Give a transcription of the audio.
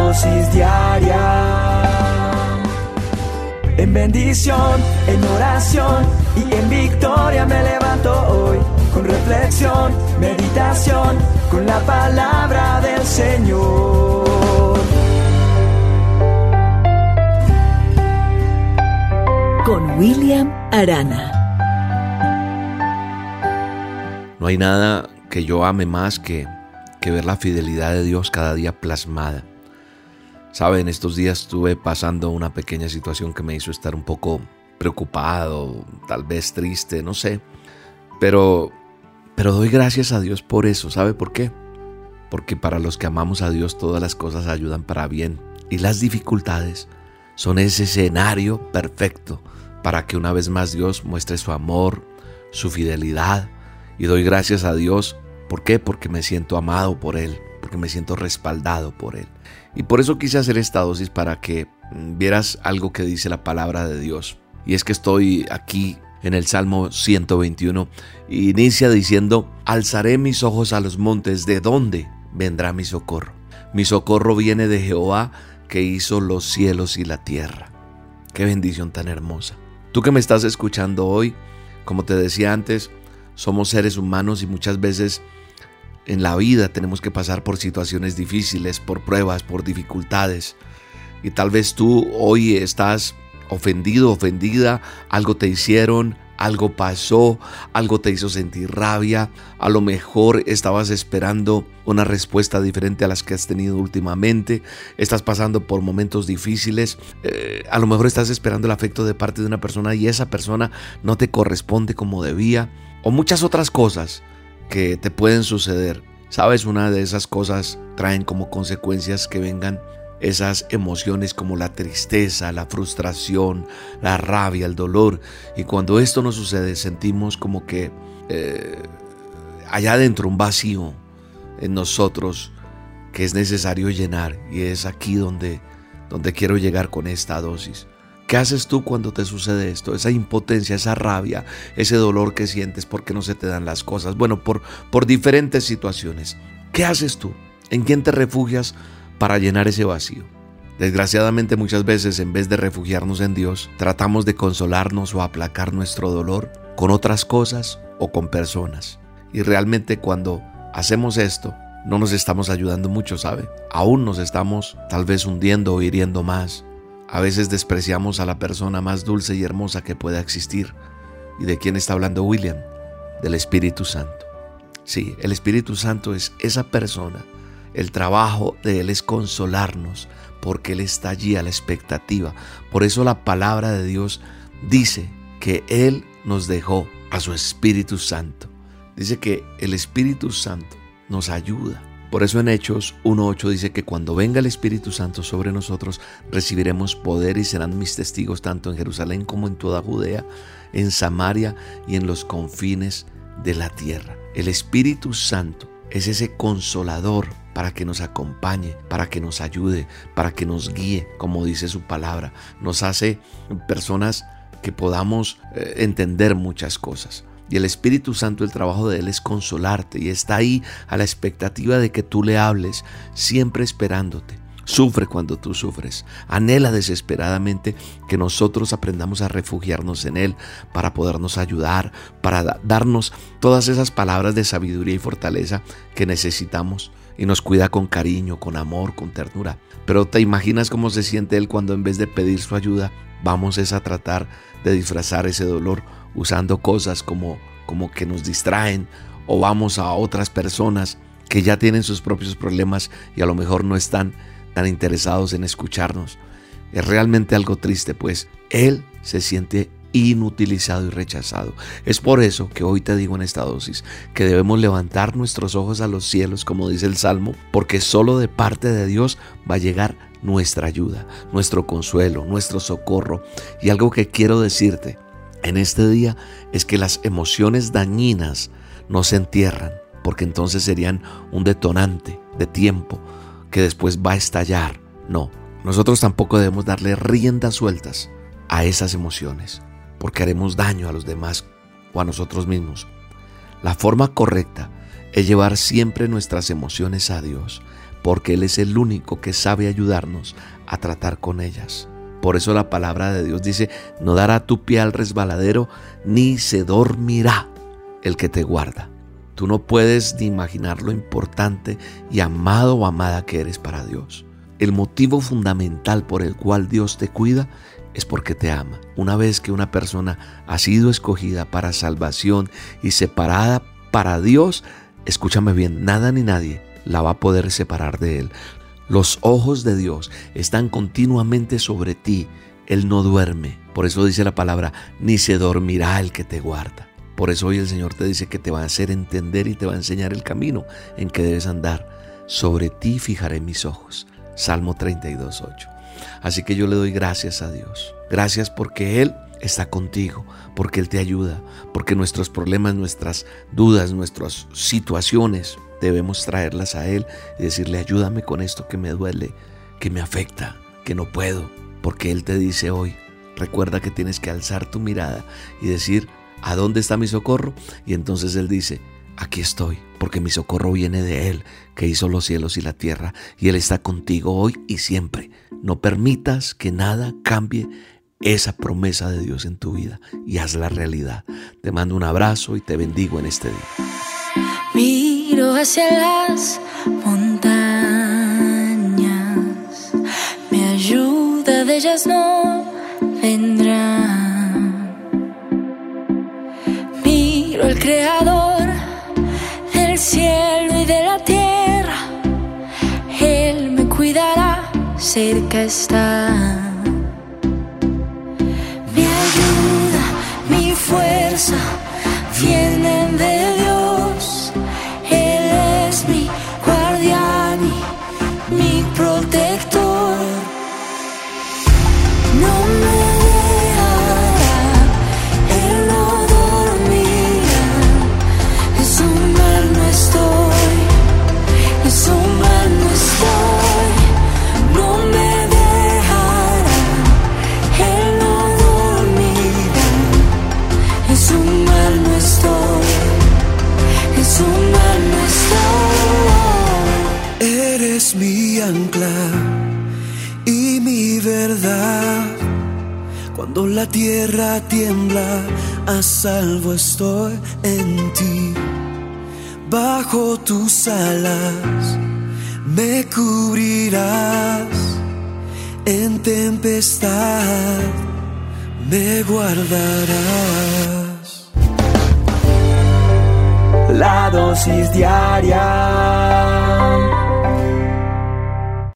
dosis diaria. En bendición, en oración y en victoria me levanto hoy. Con reflexión, meditación, con la palabra del Señor. Con William Arana. No hay nada que yo ame más que ver la fidelidad de Dios cada día plasmada. Saben, estos días estuve pasando una pequeña situación que me hizo estar un poco preocupado, tal vez triste, no sé. Pero doy gracias a Dios por eso. ¿Sabe por qué? Porque para los que amamos a Dios todas las cosas ayudan para bien. Y las dificultades son ese escenario perfecto para que una vez más Dios muestre su amor, su fidelidad. Y doy gracias a Dios. ¿Por qué? Porque me siento amado por Él, porque me siento respaldado por Él. Y por eso quise hacer esta dosis para que vieras algo que dice la palabra de Dios. Y es que estoy aquí en el Salmo 121. Y inicia diciendo: alzaré mis ojos a los montes, ¿de dónde vendrá mi socorro? Mi socorro viene de Jehová, que hizo los cielos y la tierra. Qué bendición tan hermosa. Tú que me estás escuchando hoy, como te decía antes, somos seres humanos y muchas veces en la vida tenemos que pasar por situaciones difíciles, por pruebas, por dificultades. Y tal vez tú hoy estás ofendido, ofendida, algo te hicieron, algo pasó, algo te hizo sentir rabia. A lo mejor estabas esperando una respuesta diferente a las que has tenido últimamente. Estás pasando por momentos difíciles. A lo mejor estás esperando el afecto de parte de una persona y esa persona no te corresponde como debía. O muchas otras cosas que te pueden suceder. Sabes, una de esas cosas traen como consecuencias que vengan esas emociones como la tristeza, la frustración, la rabia, el dolor. Y cuando esto nos sucede, sentimos como que allá adentro un vacío en nosotros que es necesario llenar. Y es aquí donde quiero llegar con esta dosis. ¿Qué haces tú cuando te sucede esto? Esa impotencia, esa rabia, ese dolor que sientes porque no se te dan las cosas. Bueno, por diferentes situaciones. ¿Qué haces tú? ¿En quién te refugias para llenar ese vacío? Desgraciadamente muchas veces, en vez de refugiarnos en Dios, tratamos de consolarnos o aplacar nuestro dolor con otras cosas o con personas. Y realmente cuando hacemos esto, no nos estamos ayudando mucho, ¿sabe? Aún nos estamos tal vez hundiendo o hiriendo más. A veces despreciamos a la persona más dulce y hermosa que pueda existir. ¿Y de quién está hablando William? Del Espíritu Santo. Sí, el Espíritu Santo es esa persona. El trabajo de Él es consolarnos, porque Él está allí a la expectativa. Por eso la palabra de Dios dice que Él nos dejó a su Espíritu Santo. Dice que el Espíritu Santo nos ayuda. Por eso en Hechos 1:8 dice que cuando venga el Espíritu Santo sobre nosotros, recibiremos poder y serán mis testigos tanto en Jerusalén como en toda Judea, en Samaria y en los confines de la tierra. El Espíritu Santo es ese consolador para que nos acompañe, para que nos ayude, para que nos guíe, como dice su palabra. Nos hace personas que podamos entender muchas cosas. Y el Espíritu Santo, el trabajo de Él es consolarte y está ahí a la expectativa de que tú le hables, siempre esperándote. Sufre cuando tú sufres. Anhela desesperadamente que nosotros aprendamos a refugiarnos en Él para podernos ayudar, para darnos todas esas palabras de sabiduría y fortaleza que necesitamos. Y nos cuida con cariño, con amor, con ternura. Pero ¿te imaginas cómo se siente Él cuando en vez de pedir su ayuda, vamos a tratar de disfrazar ese dolor usando cosas como que nos distraen, o vamos a otras personas que ya tienen sus propios problemas y a lo mejor no están tan interesados en escucharnos? Es realmente algo triste, pues Él se siente inutilizado y rechazado. Es por eso que hoy te digo en esta dosis que debemos levantar nuestros ojos a los cielos, como dice el Salmo, porque solo de parte de Dios va a llegar nuestra ayuda, nuestro consuelo, nuestro socorro. Y algo que quiero decirte en este día es que las emociones dañinas no se entierran, porque entonces serían un detonante de tiempo que después va a estallar. No, nosotros tampoco debemos darle riendas sueltas a esas emociones, porque haremos daño a los demás o a nosotros mismos. La forma correcta es llevar siempre nuestras emociones a Dios, porque Él es el único que sabe ayudarnos a tratar con ellas. Por eso la palabra de Dios dice: no dará tu pie al resbaladero, ni se dormirá el que te guarda. Tú no puedes ni imaginar lo importante y amado o amada que eres para Dios. El motivo fundamental por el cual Dios te cuida es porque te ama. Una vez que una persona ha sido escogida para salvación y separada para Dios, escúchame bien, nada ni nadie la va a poder separar de Él. Los ojos de Dios están continuamente sobre ti. Él no duerme. Por eso dice la palabra: ni se dormirá el que te guarda. Por eso hoy el Señor te dice que te va a hacer entender y te va a enseñar el camino en que debes andar. Sobre ti fijaré mis ojos. Salmo 32:8. Así que yo le doy gracias a Dios. Gracias porque Él está contigo, porque Él te ayuda, porque nuestros problemas, nuestras dudas, nuestras situaciones debemos traerlas a Él y decirle: ayúdame con esto que me duele, que me afecta, que no puedo. Porque Él te dice hoy: recuerda que tienes que alzar tu mirada y decir: ¿a dónde está mi socorro? Y entonces Él dice: aquí estoy, porque mi socorro viene de Él, que hizo los cielos y la tierra, y Él está contigo hoy y siempre. No permitas que nada cambie esa promesa de Dios en tu vida y hazla realidad. Te mando un abrazo y te bendigo en este día. Miro hacia las montañas, mi ayuda de ellas no vendrá. Miro al Creador del cielo y de la tierra, Él me cuidará, cerca está. Mi ayuda, mi fuerza vienen de Dios. Él es mi guardián y mi protector. No me dejará, Él no dormirá. En su mano estoy, en su mano estoy. No me dejará, Él no dormirá. En su mano estoy, en su mano estoy. Eres mi ancla y mi verdad. Cuando la tierra tiembla, a salvo estoy en ti. Bajo tus alas me cubrirás, en tempestad me guardarás. La dosis diaria